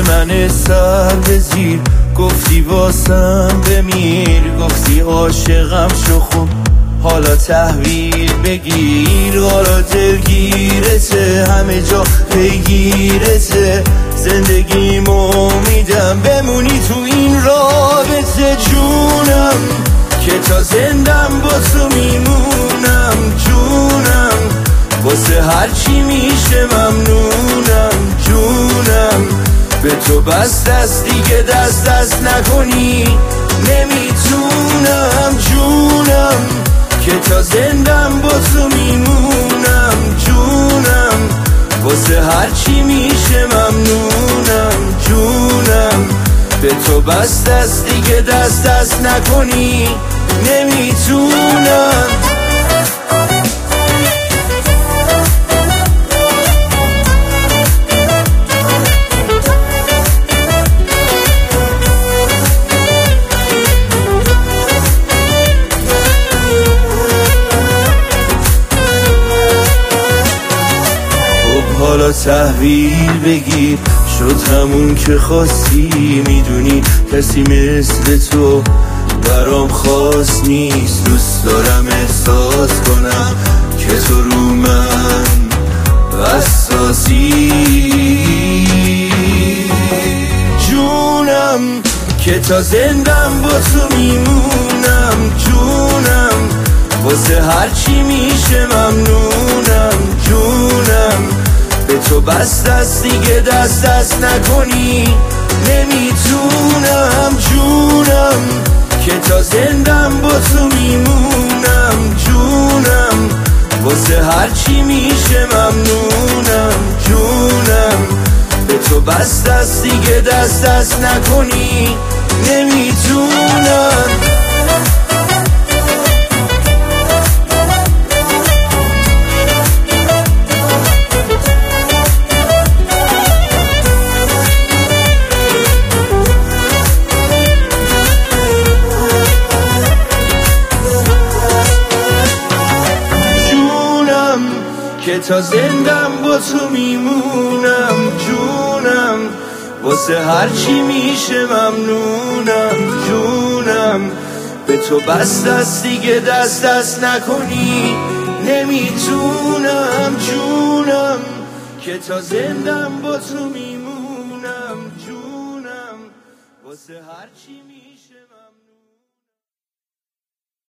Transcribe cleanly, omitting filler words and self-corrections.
من سر به زیر، گفتی واسم بمیر، گفتی عاشقم شو خوب حالا تحویل بگیر. حالا دلگیرته همه جا پیگیرته، زندگیمو میدم بمونی تو این رابطه. جونم که تا زندم با تو میمونم، جونم واسه هرچی میشه ممنونم. جونم به تو بس دست دیگه دست نکنی نمیتونم. جونم که تا زندم با تو میمونم، جونم واسه هرچی میشه ممنونم. جونم به تو بس دست دیگه دست نکنی نمیتونم. حالا تحویل بگیر، شد همون که خواستی. میدونی کسی مثل تو برام خاص نیست. دوست دارم احساس کنم که تو رو من حساسی. جونم که تا زندم با تو میمونم، جونم واسه هرچی میشه ممنونم. جونم به تو بس دست دیگه دست نکنی نمیتونم. جونم که تا زندم با تو میمونم، جونم واسه هرچی میشه ممنونم. جونم به تو بس دست دیگه دست نکنی نمیتونم. که تا زندم با تو میمونم، جونم واسه هرچی میشه ممنونم. جونم به تو بس دست دیگه دست نکنی نمیتونم. جونم که تا زندم با تو میمونم، جونم واسه هرچی